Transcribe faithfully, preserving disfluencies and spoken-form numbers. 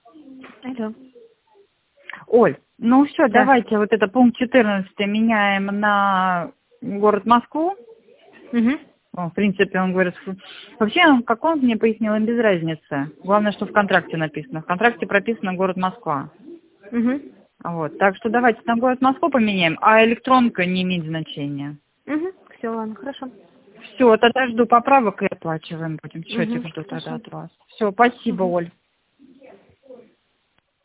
Алло. Оль, ну все, Да. давайте вот это пункт четырнадцатый меняем на город Москву. Угу. О, в принципе, он говорит, что- вообще, как он мне пояснил, им без разницы. Главное, что в контракте написано. В контракте прописано город Москва. Угу. Вот, так что давайте на город Москву поменяем, а электронка не имеет значения. Угу. Все, ладно, хорошо. Все, тогда жду поправок и оплачиваем будем. Счетик Угу. жду тогда Хорошо. от вас. Все, спасибо, Угу. Оль.